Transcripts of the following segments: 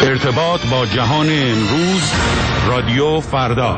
ارتباط با جهان امروز، رادیو فردا.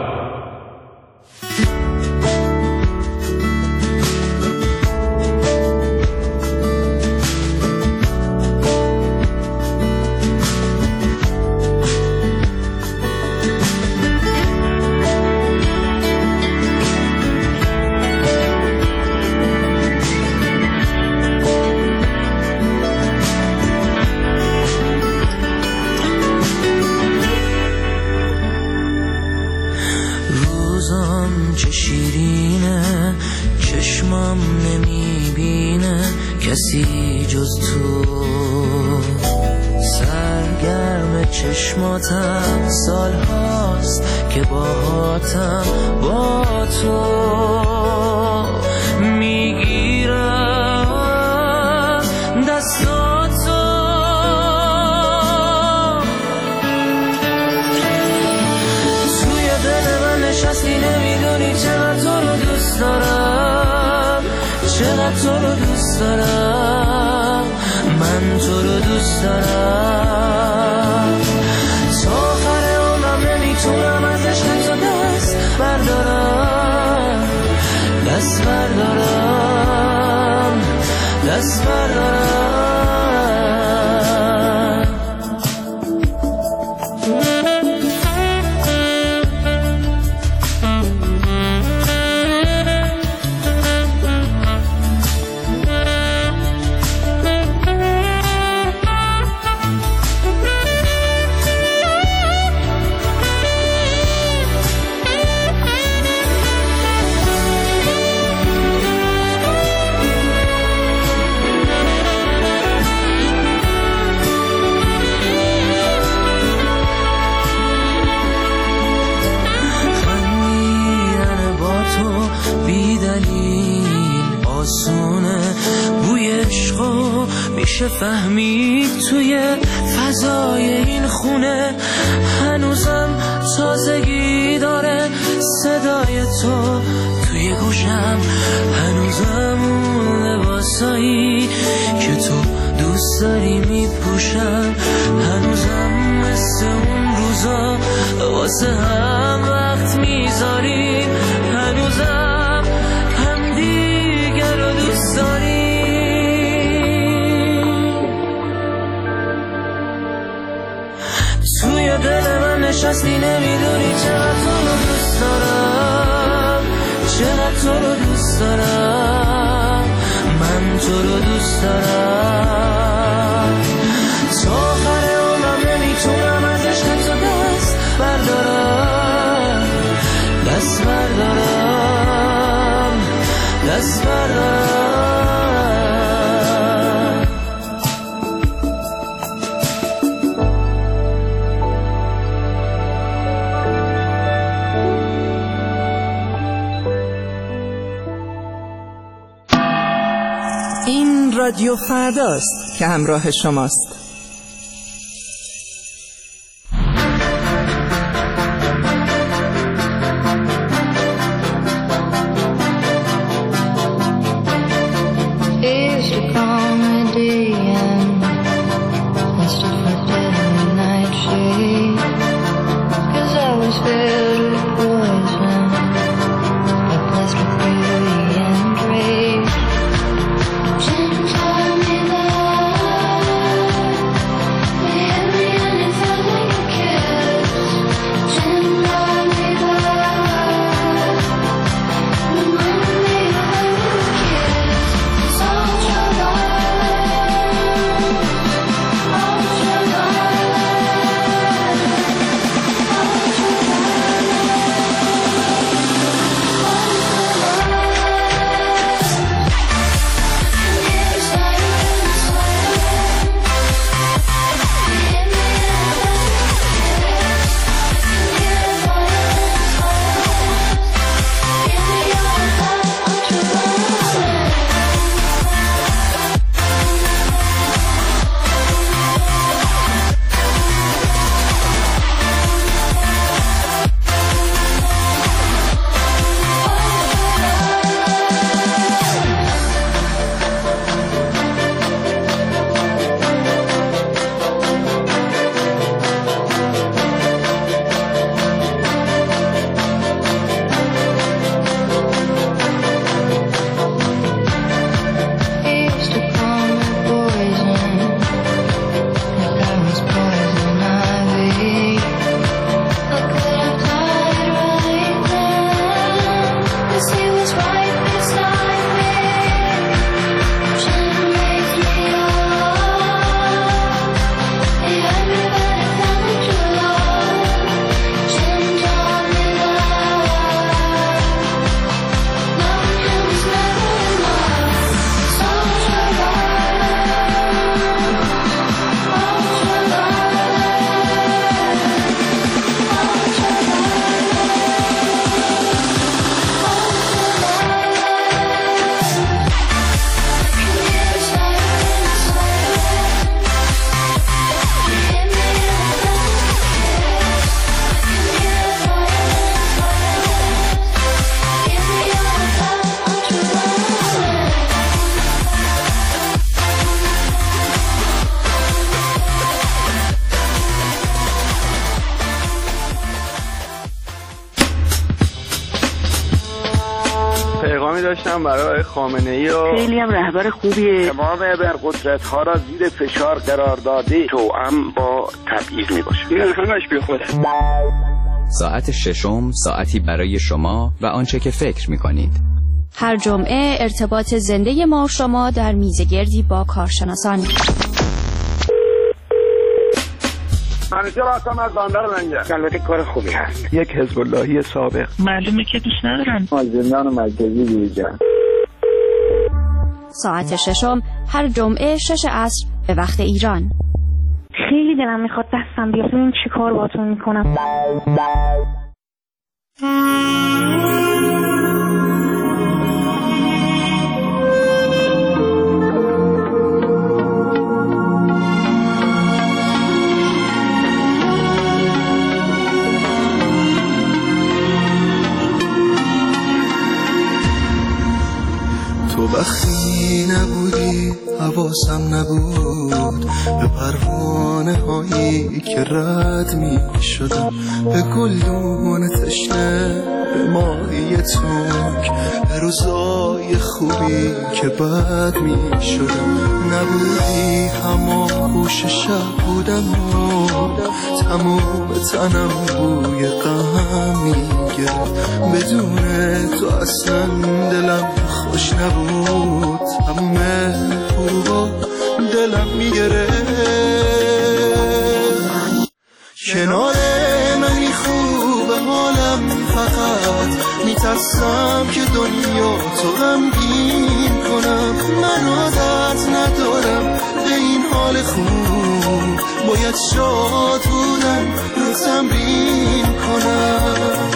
چه شیرینه، چشمم نمیبینه کسی جز تو. سرگرم چشماتم، سال هاست که باهاتم، با تو میگیرم دستاتو. توی دل من نشستی، نمیدونی چقدر تو رو دوست دارم، چقدر تو رو دوست دارم، من تو رو دوست دارم. تا آخر عمرم نمیتونم از عشق تو دست بردارم، دست بردارم، دست بردارم. میشه فهمید توی فضای این خونه، هنوزم تازگی داره صدای تو توی گوشم، هنوزم اون لباسایی که تو دوست داری میپوشم، هنوزم مثل اون روزا واسه هم وقت میذاریم، هنوزم هم دیگر رو دوست داریم. توی دل من نشستی، نمیدونی چقدر تو رو دوست دارم، چقدر تو رو دوست دارم، من تو رو دوست دارم. تا آخر عمرم نمیتونم از عشق تو دست بردارم، دست بردارم، دست بردارم. این رادیو فرداست که همراه شماست. داشتم برای خامنه‌ای و خیلی هم رهبر خوبیه. تمام ابرقدرت‌ها را زیر فشار قرار داده، توأم با تبعیض میباشه. این همش بی خوده. ساعت ششم، ساعتی برای شما و آنچه که فکر می‌کنید. هر جمعه ارتباط زنده ما و شما در میزگردی با کارشناسان. منیجر هستم از بندر لنگر. البته کار خوبی هست. یک حزب اللهی سابق. معلومه که دوست ندارن. از زندان مرکزی بیرون. ساعت ششم هر جمعه 6 عصر به وقت ایران. خیلی دلم میخواد دستم بیاد ببین چی کار باهاتون میکنم. تو وقتی نبودی حواسم نبود به پروانه هایی که رد می شدم، به گلدون تشنه، به ماهی تنگ، به روزای خوبی که بد می شدم. نبودی اما گوش شب بودم و تموم تنم بوی غم می گرفت. بدون تو اصلا دلم خوش نبود، تموم حروبا دلم میگرفت. کنار منی خوب حالم، فقط میترسم که دنیا تو غمگین کنم. من عادت ندارم به این حال خوب، باید شاد بودن رو تمرین کنم.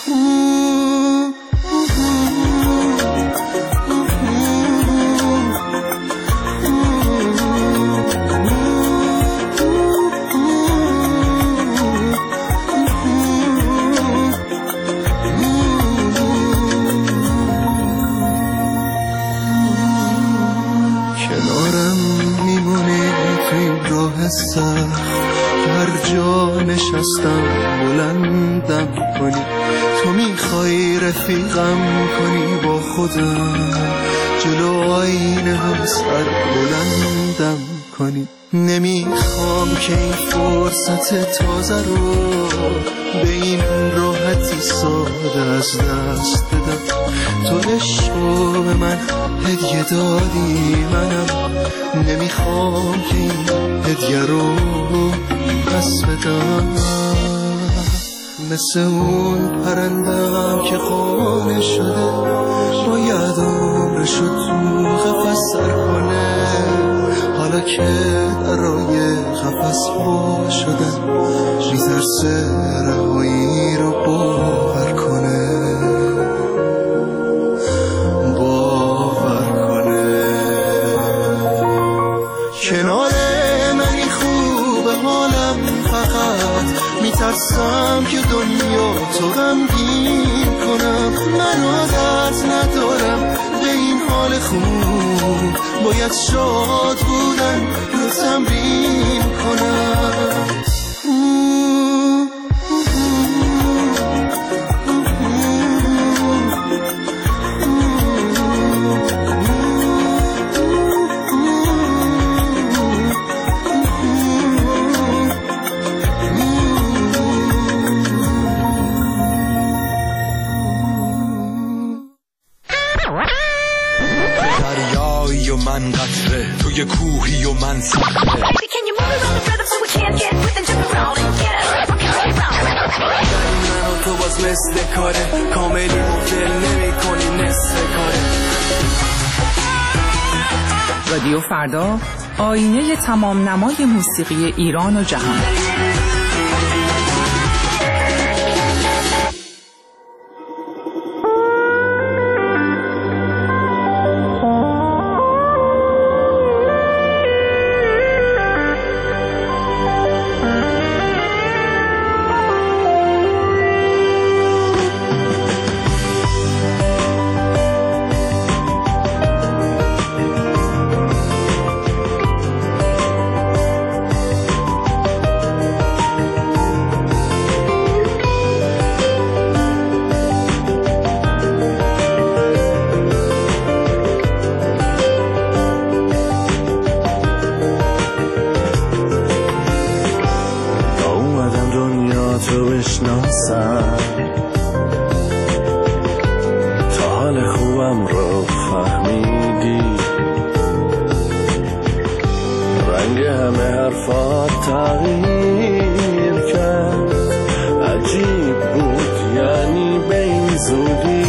هر جا نشستم بلندم کنی، تو میخوای رفیقم کنی با خودم، جلو آینه هم سر بلندم کنی. نمیخوام که این فرصت تازه رو به این راحتی ساده از دست بدم. تو عشقو به من هدیه دادی، منم نمیخوام که این هدیه رو پس بدم. مثل اون پرندم که خانه شده، باید عمرشو تو قفس سر کنه. حالا که درای قفس وا شدن، میترسه رهایی رو باور کنه. کنار منی خوب حالم، فقط میترسم که دنیا تو غمگین کنم. من عادت ندارم به این حال خوب، باید شاد بودن رو تمرین کنم. دریایی و من قطره، توی کوهی و من صخره. من و تو باز مثل کاره، کاملی مفدل نمی کنی نصف کاره. رادیو فردا، آینه تمام نمای موسیقی ایران و جهان. میشناسم، تا حال خوبم رو فهمیدی، رنگ همه حرفات تغییر کرد، عجیب بود یعنی به این زودی.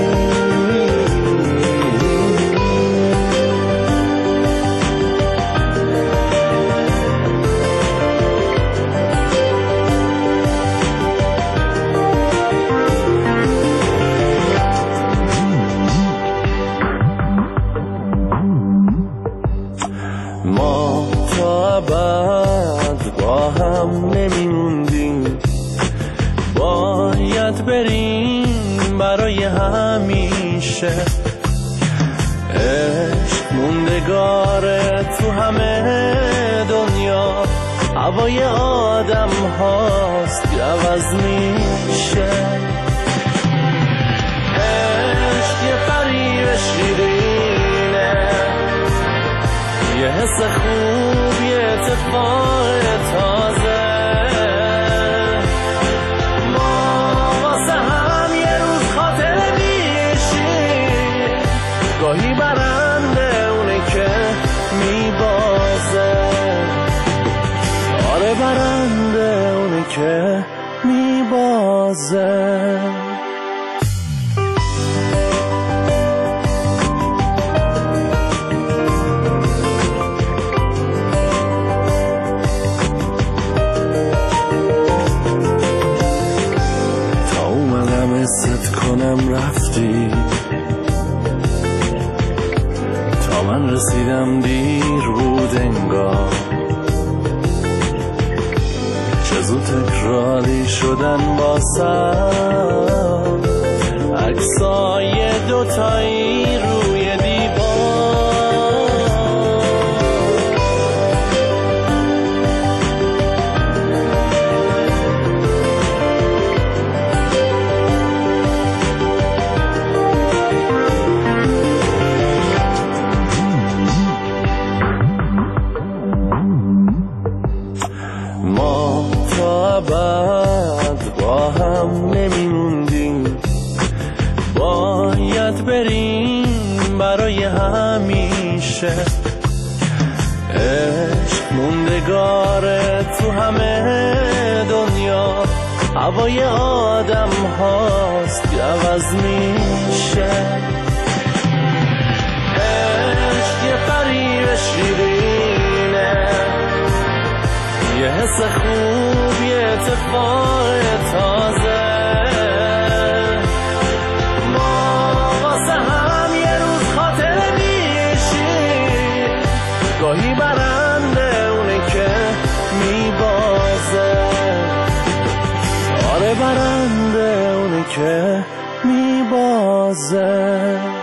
ما تا ابد با هم نمیموندیم، باید بریم برای همیشه. عشق موندگاره تو همه دنیا، هوای آدم هاست که عوض میشه. عشق یه فریب شیرینه، یه حس خوب، یه اتفاق تازه. ما واسه هم یه روز خاطره میشیم، گاهی برنده اونه که میبازه. آره برنده اونه که میبازه. کنم رفتی، تا من رسیدم دیر بود انگار. چه زود تکراری شدن باسم عکسای دوتایی روی دیوار. ما تا ابد با هم نمیموندیم، باید بریم برای همیشه. عشق موندگاره تو همه دنیا، هوای آدم هاست که عوض میشه. عشق یه فریب شیرینه، یه حس خوب، یه اتفاق تازه. ما واسه هم یه روز خاطره میشیم، گاهی برنده اونه که میبازه. آره برنده اونه که میبازه.